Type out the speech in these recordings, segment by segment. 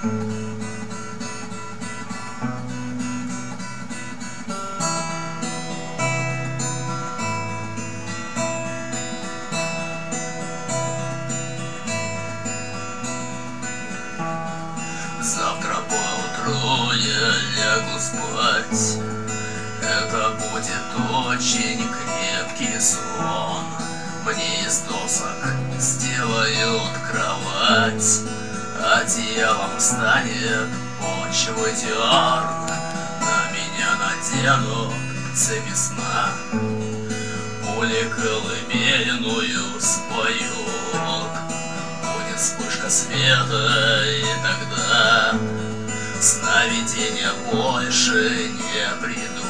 Завтра поутру я лягу спать. Это будет очень крепкий сон. Мне из досок сделают кровать, одеялом станет почвы дерн. На меня наденут цепи сна, пули колыбельную споют. Будет вспышка света, и тогда сновидения больше не придут.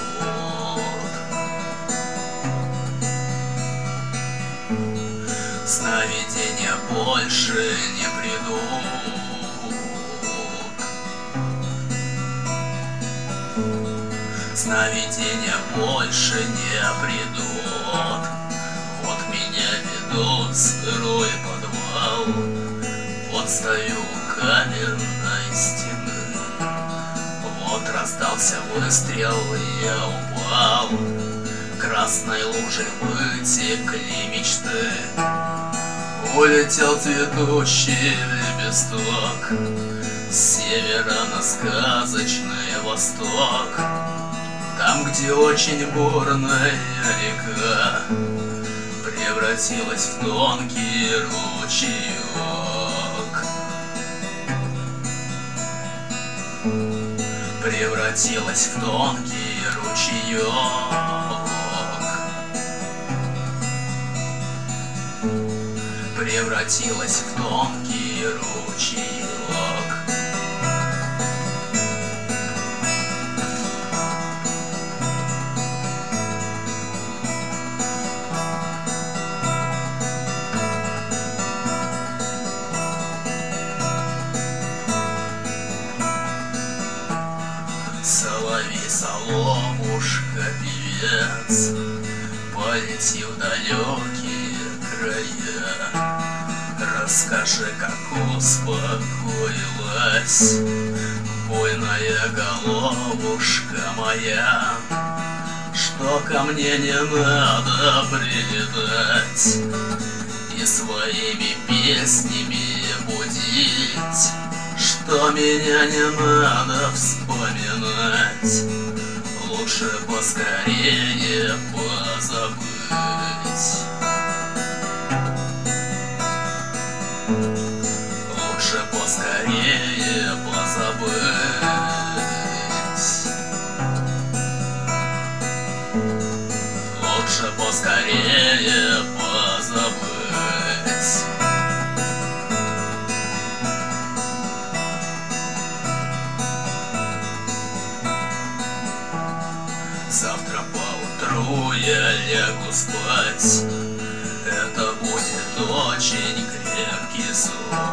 Сновидения больше не придут. Сновидения больше не придут. Вот меня ведут в сырой подвал, вот стою у каменной стены. Вот раздался выстрел, и я упал. Красной лужей вытекли мечты. Улетел цветущий лепесток с севера на сказочный восток. Там, где очень бурная река превратилась в тонкий ручеек. Превратилась в тонкий ручеек. Превратилась в тонкий ручеек. Соловей, соловушка, певец, полети в далекие края. Расскажи, как успокоилась буйная головушка моя, что ко мне не надо прилетать и своими песнями будить, что меня не надо вспоминать, лучше поскорее позабыть. Лучше поскорее позабыть. Лучше поскорее позабыть. Завтра поутру я лягу спать. Это будет очень крепкий сон.